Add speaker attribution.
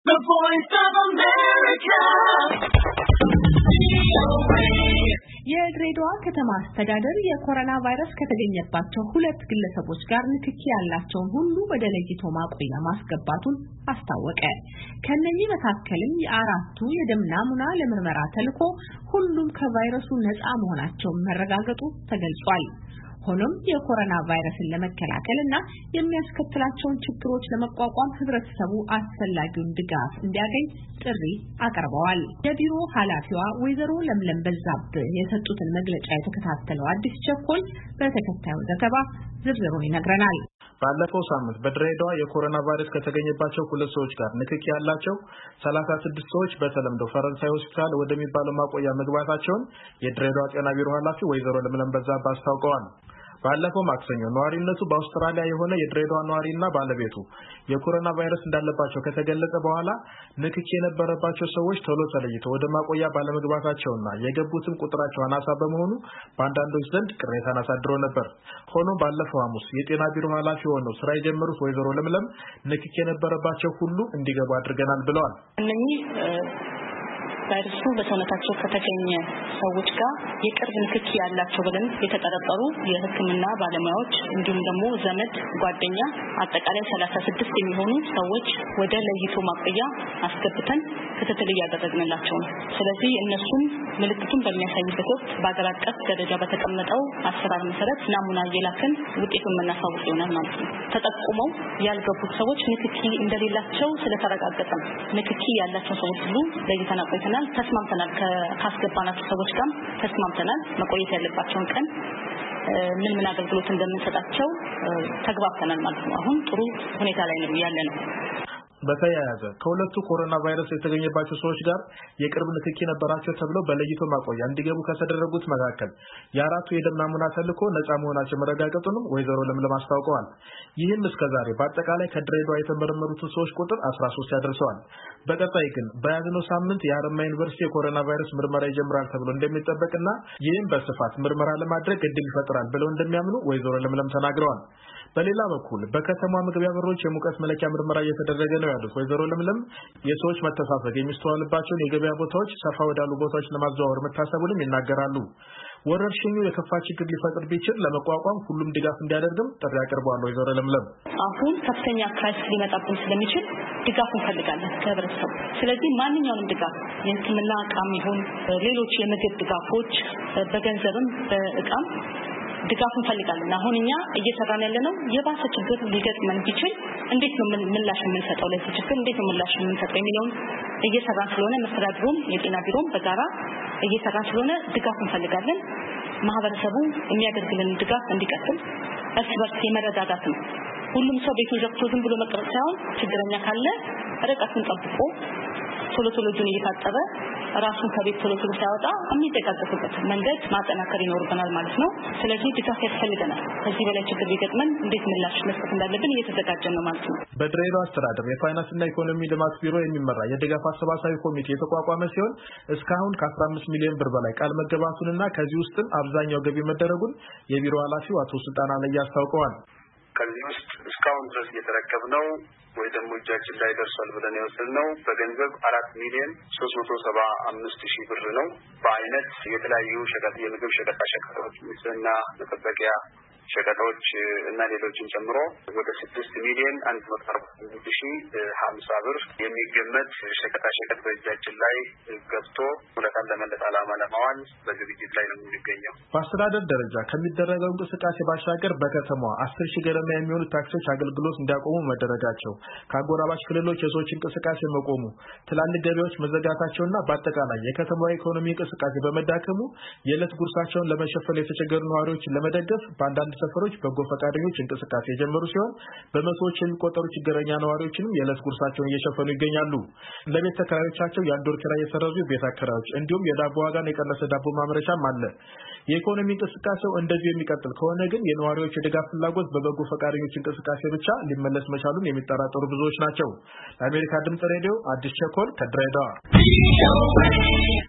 Speaker 1: The Voice of America.
Speaker 2: የድሬዳዋ ከተማ አስተዳደር የኮሮና ቫይረስ ከተገኘባቸው ሁለት ግለሰቦች ጋር ንክኪ ያላቸውን ሁሉ ወደ ለይቶ ማቆያ ማስገባቱን አስታወቀ። ከነኚህ መካከልም የአራቱ የደም ናሙና ለምርመራ ተልኮ ሁሉም ከቫይረሱ ነፃ መሆናቸውን መረጋገጡ ተገልጿል። ሆኖም የኮሮና ቫይረስን ለመከላከልና የሚያስከትላቸውን ችግሮች ለመቋቋም ህብረተሰቡ አስፈላጊውን ድጋፍ እንዲያገኝ ጥሪ አቀርበዋል። የቢሮ ኃላፊዋ ወይዘሮ ለምለም በዛብህ የሰጡትን መግለጫ የተከታተለው አዲስ ቸኮል በተከታዩ ዘገባ ዝርዝሩን ይነግረናል።
Speaker 3: ባለፈው ሳምንት በድሬዳዋ የኮሮና ቫይረስ ከተገኘባቸው ሁለት ሰዎች ጋር ንክኪ ያላቸው 36 ሰዎች በተለምዶ ፈረንሳይ ሆስፒታል ወደሚባለው ማቆያ መግባታቸውን የድሬዳዋ ጤና ቢሮ ኃላፊ ወይዘሮ ለምለም በዛብህ አስታውቀዋል። ባለፈው ማክሰኞ ነዋሪነቱ በአውስትራሊያ የሆነ የድሬዳዋ ነዋሪና ባለቤቱ የኮሮና ቫይረስ እንዳለባቸው ከተገለጸ በኋላ ንክኪ የነበረባቸው ሰዎች ቶሎ ተለይተው ወደ ማቆያ ባለመግባታቸውና የገቡትም ቁጥራቸው አናሳ በመሆኑ በአንዳንዶች ዘንድ ቅሬታን አሳድሮ ነበር። ሆኖም ባለፈው ሐሙስ የጤና ቢሮ ኃላፊ ሆነው ስራ የጀመሩት ወይዘሮ ለምለም ንክኪ የነበረባቸው ሁሉ እንዲገቡ አድርገናል ብለዋል።
Speaker 4: ቫይረሱ በሰውነታቸው ከተገኘ ሰዎች ጋር የቅርብ ንክኪ ያላቸው ብለን የተጠረጠሩ የሕክምና ባለሙያዎች እንዲሁም ደግሞ ዘመድ ጓደኛ አጠቃላይ 36 የሚሆኑ ሰዎች ወደ ለይቶ ማቆያ አስገብተን ክትትል እያደረግንላቸው ነው። ስለዚህ እነሱም ምልክቱን በሚያሳዩበት ወቅት በአገር አቀፍ ደረጃ በተቀመጠው አሰራር መሰረት ናሙና እየላክን ውጤቱን የምናሳውቅ ይሆናል ማለት ነው። ተጠቁመው ያልገቡት ሰዎች ንክኪ እንደሌላቸው ስለተረጋገጠ ንክኪ ያላቸው ሰዎች ሁሉ ለይተን አቆይተናል። ተስማምተናል። ካስገባናቸው ሰዎች ጋር ተስማምተናል። መቆየት ያለባቸውን ቀን ምን አገልግሎት እንደምንሰጣቸው ተግባብተናል ማለት ነው። አሁን ጥሩ ሁኔታ ላይ ነው ያለነው።
Speaker 3: በተያያዘ ከሁለቱ ኮሮና ቫይረስ የተገኘባቸው ሰዎች ጋር የቅርብ ንክኪ ነበራቸው ተብለው በለይቶ ማቆያ እንዲገቡ ከተደረጉት መካከል የአራቱ የደም ናሙና ተልኮ ነፃ መሆናቸው መረጋገጡንም ወይዘሮ ለምለም አስታውቀዋል። ይህም እስከዛሬ በአጠቃላይ ከድሬዳዋ የተመረመሩት ሰዎች ቁጥር 13 ያደርሰዋል። በቀጣይ ግን በያዝነው ሳምንት የሐረማያ ዩኒቨርሲቲ የኮሮና ቫይረስ ምርመራ ይጀምራል ተብሎ እንደሚጠበቅና ይህም በስፋት ምርመራ ለማድረግ እድል ይፈጥራል ብለው እንደሚያምኑ ወይዘሮ ለምለም ተናግረዋል። በሌላ በኩል በከተማ መግቢያ በሮች የሙቀት መለኪያ ምርመራ እየተደረገ ነው ያሉት ወይዘሮ ለምለም የሰዎች መተሳሰብ የሚስተዋልባቸውን የገበያ ቦታዎች ሰፋ ወዳሉ ቦታዎች ለማዘዋወር መታሰቡንም ይናገራሉ። ወረርሽኙ የከፋ ችግር ሊፈጥር ቢችል ለመቋቋም ሁሉም ድጋፍ እንዲያደርግም ጥሪ አቅርበዋል። ወይዘሮ ለምለም
Speaker 4: አሁን ከፍተኛ ክራይሲስ ሊመጣብን ስለሚችል ድጋፍ እንፈልጋለን ከህብረተሰቡ። ስለዚህ ማንኛውንም ድጋፍ የሕክምና ዕቃም ይሁን ሌሎች የምግብ ድጋፎች በገንዘብም በእቃም ድጋፍ እንፈልጋለን። አሁን እኛ እየሰራን ያለነው የባሰ ችግር ሊገጥመን ቢችል እንዴት ነው ምላሽ የምንሰጠው ለዚህ ችግር እንዴት ነው ምላሽ የምንሰጠው የሚለውን እየሰራን ስለሆነ መስተዳድሩም የጤና ቢሮም በጋራ እየሰራን ስለሆነ ድጋፍ እንፈልጋለን። ማህበረሰቡ የሚያደርግልን ድጋፍ እንዲቀጥል እርስ በርስ የመረዳዳት ነው። ሁሉም ሰው ቤቱን ዘግቶ ዝም ብሎ መቀመጥ ሳይሆን ችግረኛ ካለ ርቀቱን ጠብቆ ቶሎ እጁን እየታጠበ ራሱን ከቤት ቶሎ ሳይወጣ የሚደጋገፍበት መንገድ ማጠናከር ይኖርብናል ማለት ነው። ስለዚህ ድጋፍ ያስፈልገናል። ከዚህ በላይ ችግር ቢገጥመን እንዴት ምላሽ መስጠት እንዳለብን እየተዘጋጀን ነው ማለት ነው።
Speaker 3: በድሬዳዋ አስተዳደር የፋይናንስና ኢኮኖሚ ልማት ቢሮ የሚመራ የድጋፍ አሰባሳቢ ኮሚቴ የተቋቋመ ሲሆን እስካሁን ከ15 ሚሊዮን ብር በላይ ቃል መገባቱንና ከዚህ ውስጥም አብዛኛው ገቢ መደረጉን የቢሮ ኃላፊው አቶ ሱልጣን አለያ አስታውቀዋል።
Speaker 5: ከዚህ ውስጥ እስካሁን ድረስ እየተረከብነው ወይ ደግሞ እጃችን ላይ ደርሷል ብለን የወሰድነው በገንዘብ 4,375,000 ብር ነው። በአይነት የተለያዩ የምግብ ሸቀጣሸቀጦች፣ ንጽህና መጠበቂያ ሸቀጦች እና ሌሎችን ጨምሮ ወደ 6,148,050 ብር የሚገመት ሸቀጣሸቀጥ በእጃችን ላይ ገብቶ ለታለመለት ዓላማ ለማዋል በዝግጅት ላይ ነው የሚገኘው።
Speaker 3: በአስተዳደር ደረጃ ከሚደረገው እንቅስቃሴ ባሻገር በከተማዋ 10,000 ገደማ የሚሆኑ ታክሲዎች አገልግሎት እንዲያቆሙ መደረጋቸው፣ ከአጎራባች ክልሎች የሰዎች እንቅስቃሴ መቆሙ፣ ትላልቅ ገበያዎች መዘጋታቸውና በአጠቃላይ የከተማዋ ኢኮኖሚ እንቅስቃሴ በመዳከሙ የዕለት ጉርሳቸውን ለመሸፈን የተቸገሩ ነዋሪዎችን ለመደገፍ በአንዳንድ ሰፈሮች በጎ ፈቃደኞች እንቅስቃሴ የጀመሩ ሲሆን በመቶዎች የሚቆጠሩ ችግረኛ ነዋሪዎችንም የዕለት ጉርሳቸውን እየሸፈኑ ይገኛሉ። ለቤት ተከራዮቻቸው የአንድ ወር ኪራይ የሰረዙ ቤት አከራዮች እንዲሁም የዳቦ ዋጋን የቀነሰ ዳቦ ማምረቻም አለ። የኢኮኖሚ እንቅስቃሴው እንደዚህ የሚቀጥል ከሆነ ግን የነዋሪዎች የድጋፍ ፍላጎት በበጎ ፈቃደኞች እንቅስቃሴ ብቻ ሊመለስ መቻሉን የሚጠራጠሩ ብዙዎች ናቸው። ለአሜሪካ ድምጽ ሬዲዮ አዲስ ቸኮል ከድሬዳዋ